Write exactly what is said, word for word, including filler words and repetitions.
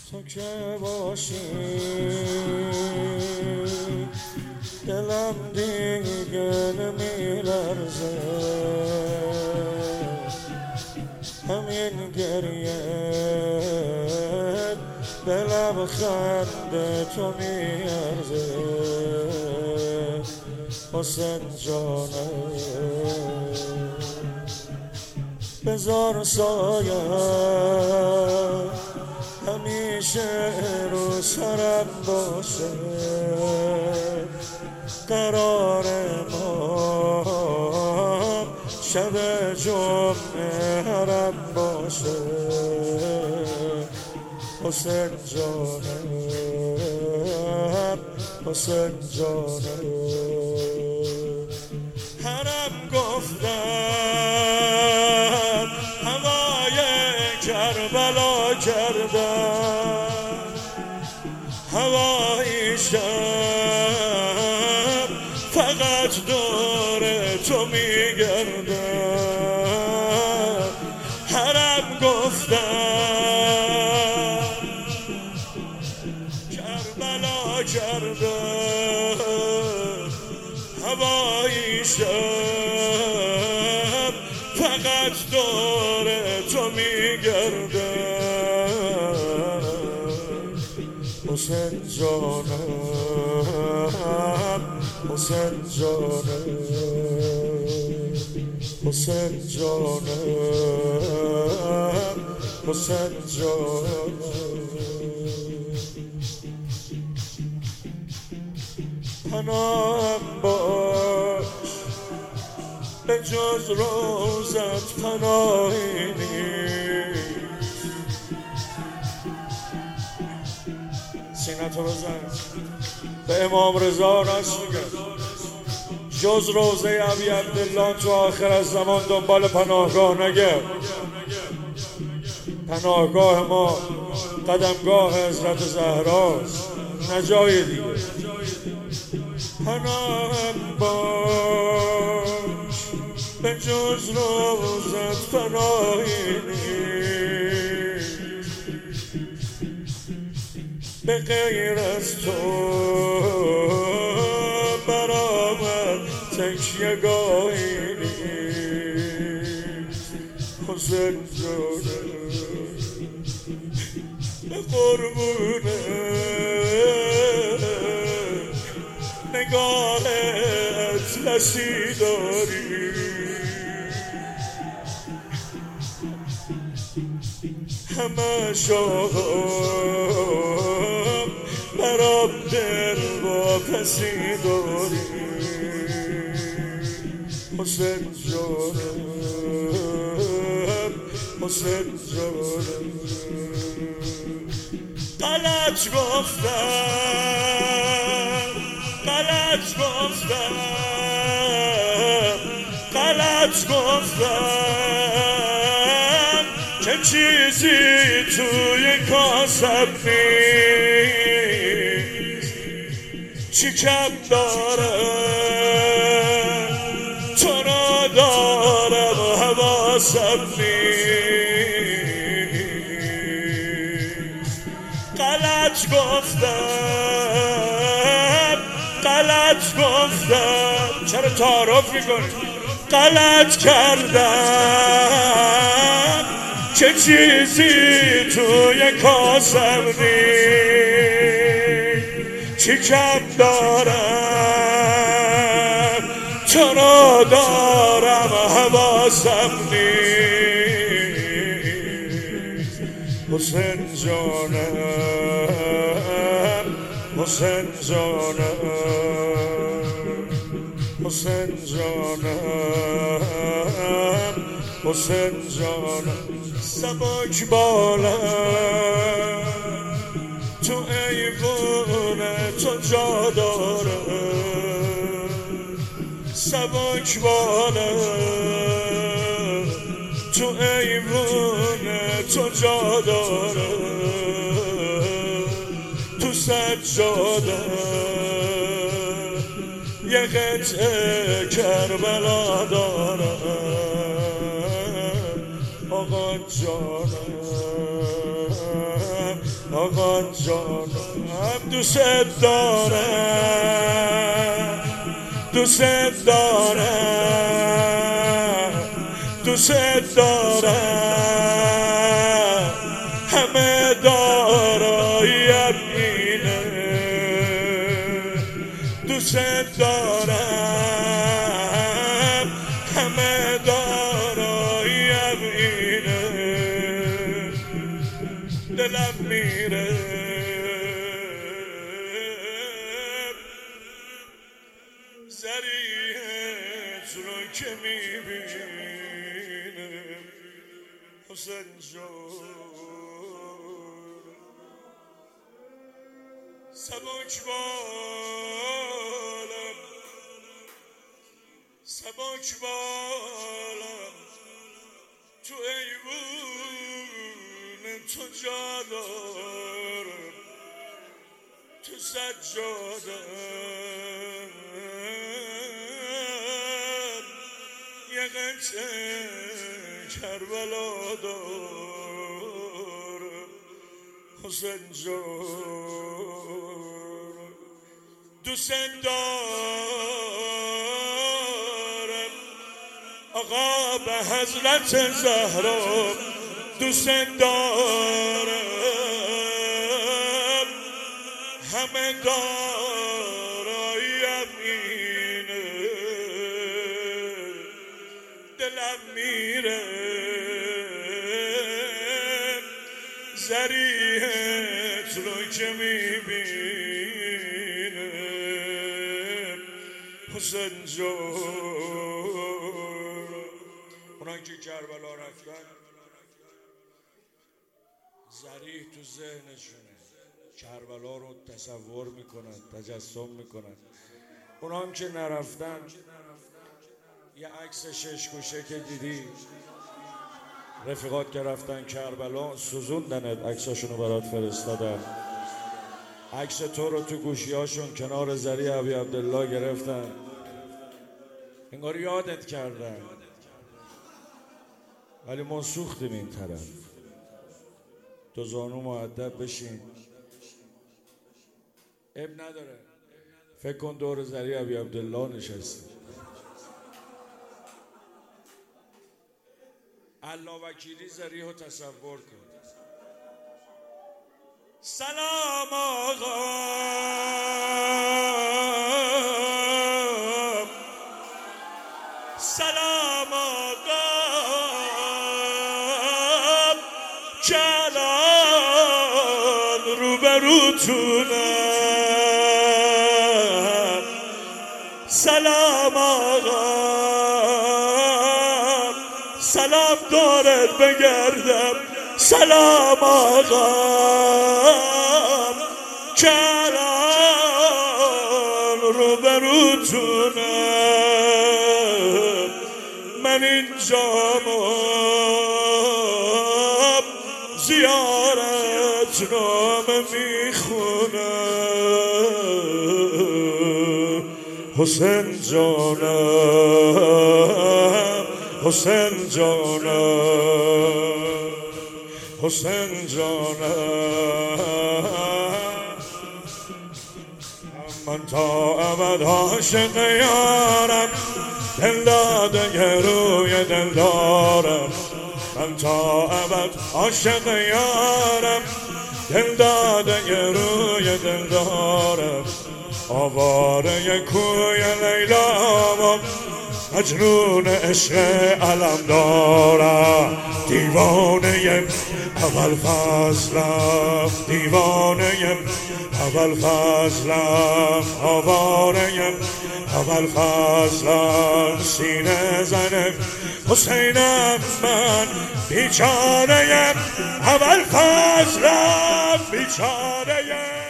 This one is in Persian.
تو که باشی دلم دیگه نمیلرزه، همین گریه به لبخند تو میارزه. حسین جانم بذار سایه همیشه رو سرم باشه، قرار ما شب جمعه حرم باشه. حسین جانم حسین جانم حرم گفتن هوای کربلا کردن، هوای شب فقط دور تو میگردن. حرم گفتن کربلا کردن، هوای شب فقط دور تو میگردن. حسین جانم حسین جانم حسین جانم حسین جانم پناهم باش به جز روزت پناهی نیست. سینه‌تو بزن به امام رضا راست میگه، جز روزه ابی عبدالله تو آخر از زمان دنبال پناهگاه نگرد. پناهگاه ما قدمگاه حضرت زهراست، نه جای دیگه. پناهم باش به جز روزت پناهی نیست، به غیر از تو برامد تکیه گاهی نیست. حسین جانم به قربونه نگاه اطلسی داری، همه شاهم برام دل واپسی داری. حسین جانم حسین جانم غلط گفتم غلط گفتم غلط گفتم که چیزی توی کاسم نیست. چی کم دارم تو را دارم حواسم نیست. غلط گفتم غلط گفتم، چرا تعارف میکنی؟ غلط کردم چه چیزی توی کاسم نیست. چی کم دارم تو را دارم حواسم نیست. حسین جانم حسین جانم حسین جانم حسین جانم سبک بالا تو ایوون تو جا داره، سبک بالا تو ایوون تو جا داره. تو سجاده یه قطعه کربلا داره. آقا جانم آقا جانم دوست دارم دوست دارم دوست دارم همه دارایم اینه دوست دارم همه دارایم اینه دلم میره زریعت رو که میبینه حسین جان سبک بالم سبک بالم تو ایوون تو جا دارم تو سجادم یه قطعه کربلا دارم حسین جان دوست دارم آقا به حضرت زهرا دوست دارم همه دارایم اینه دلم میره زریعت رو که میبینه حسین جان اونان که کربلا رفتن زریع تو ذهنشونه کربلا رو تصور میکنن تجسم میکنن اونان که نرفتن یه عکس شش گوشه که دیدی رفیقات که رفتن کربلا سوزوندنت عکساشونو برات فرستادن عکس تو رو تو گوشیاشون کنار زریع ابی عبدالله گرفتن انگار یادت کردن ولی ما سوختیم این طرف تو زانو مؤدب بشین اب نداره فکر کن دور زریع ابی عبدالله نشستی الله وکیلی زریع رو تصور کن سلام آقا سلام آقا کلان روبروتونم سلام آقا سلام دارد بگردم سلام آقا کلان روبروتونم من اینجام زیارت نامه میخونم حسین جانم حسین جانم حسین جانم من تا ابد عاشق یارم دل داده روی دل دارم من تا ابد عاشق یارم دل داده روی دل دارم آواره کوی لیلام مجنون عشق علم دارم دیوانه اول فضلم دیوانه اول فضلم آواره اول فضلم سینه زنه حسینم من بیچاره اول فضلم بیچاره